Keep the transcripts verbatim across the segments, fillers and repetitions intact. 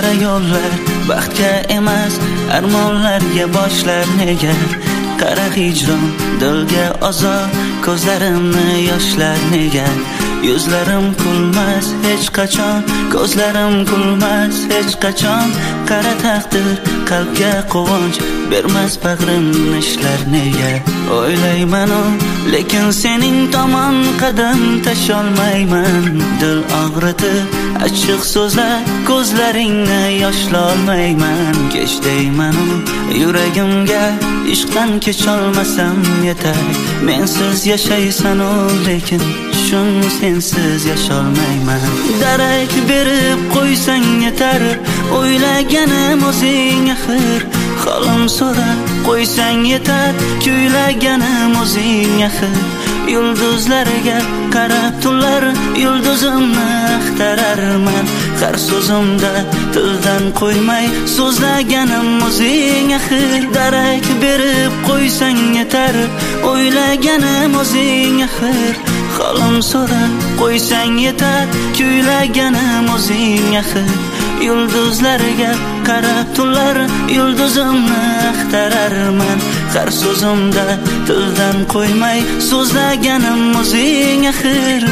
qara yo'llar baxtga emas armonlarga boshlar nega qara hijron dilga azob ko'zlarimni yoshlar nega yuzlarim kulmas hech qachon ko'zlarim kulmas hech qachon qara taqdir qalbga quvonch bermas bag'rim ishlar nega o'ylayman lekin sening tomon qadam tasholmayman dil og'ritib achchiq so'zlar ko'zlaringni yoshlolmayman kech deyman yuragimga ishqdan kecholmasam yetar mensiz yashaysan lekin shun sensiz yasholmayman darak berib qo'ysang yetar o'ylaganim o'zing axir xolim so'rab qo'ysang yetar kuylaganim o'zing axir yulduzlarga qarab tunlar yulduzimni axtararman har so'zimda tildan qo'ymay so'zlaganim o'zing axir darak berib qo'ysang yetar o'ylaganim o'zing axir xolim so'rab qo'ysang yetar kuylaganim o'zing axir yulduzlarga qarab tunlar yulduzimni axtararman har so'zimda tildan qo'ymay so'zlaganim o'zing axir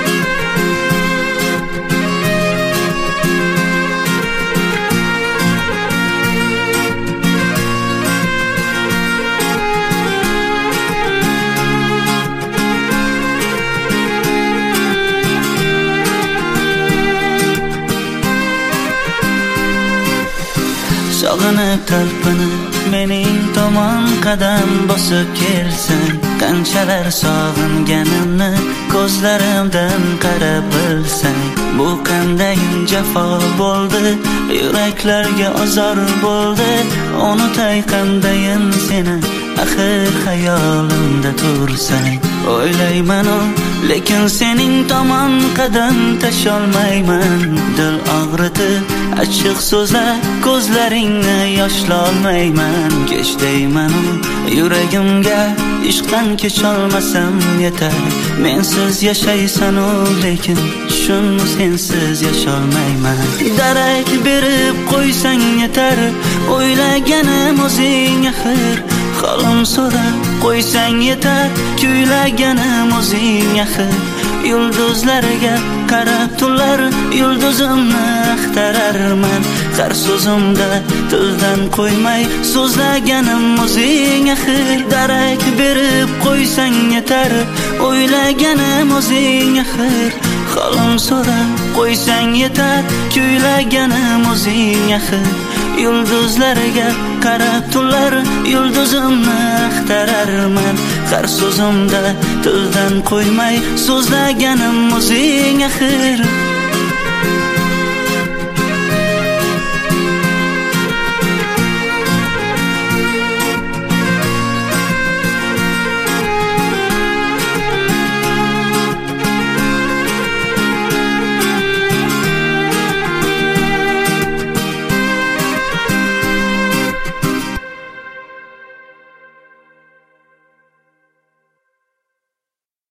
sog'inib talpinib mening tomon qadam bosib kelsang qanchalar sog'inganimni ko'zlarimdan qarab bilsang bu qanday jafo bo'ldi yuraklarga azor bo'ldi unutay qandayin seni axir xayolimda tursang o'ylayman lekin sening tomon qadam tasholmayman dil og'ritib achchiq so'zlar ko'zlaringni yoshlolmayman kech deyman yuragimga ishqdan kecholmasam yetar mensiz yashaysan lekin shun sensiz yasholmayman darak berib qo'ysang yetar o'ylaganim o'zing axir xolim so'rab qo'ysang yetar kuylaganim o'zing axir yulduzlarga qarab tunlar yulduzimni axtararman har so'zimda tildan qo'ymay so'zlaganim o'zing axir darak berib qo'ysang yetar o'ylaganim o'zing axir xolim so'rab qo'ysang yetar kuylaganim o'zing axir yulduzlarga qarab tunlar yulduzimni axtararman har so'zimda tildan qo'ymay so'zlaganim o'zing axir